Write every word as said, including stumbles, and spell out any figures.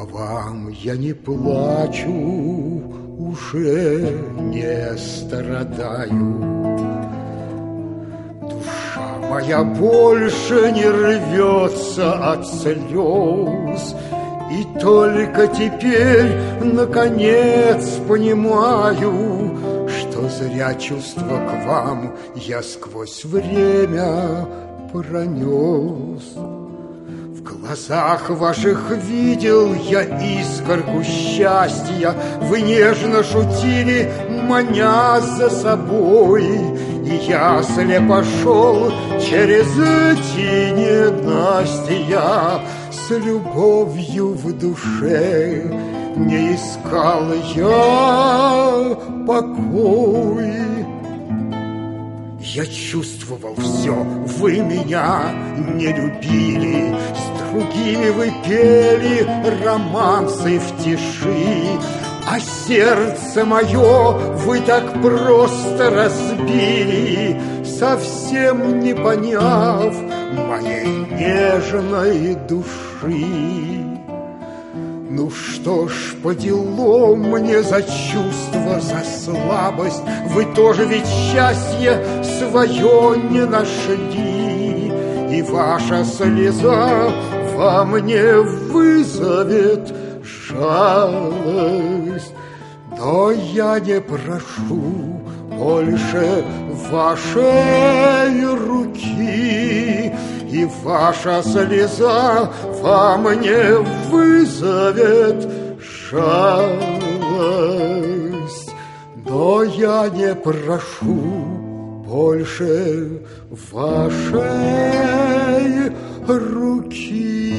По вам я не плачу, уже не страдаю. Душа моя больше не рвется от слез, и только теперь, наконец, понимаю, что зря чувства к вам я сквозь время пронес. В глазах ваших видел я искорку счастья, вы нежно шутили, маня за собой, и я слепо шел через эти ненастья, с любовью в душе не искал я покой. Я чувствовал все, вы меня не любили, с другими вы пели романсы в тиши, а сердце мое вы так просто разбили, совсем не поняв моей нежной души. Ну что ж, по делу мне за чувство, за слабость, вы тоже ведь счастье свое не нашли, и ваша слеза во мне вызовет жалость. Но я не прошу больше вашей руки, и ваша слеза во мне вызовет жалость. Но я не прошу больше вашей руки.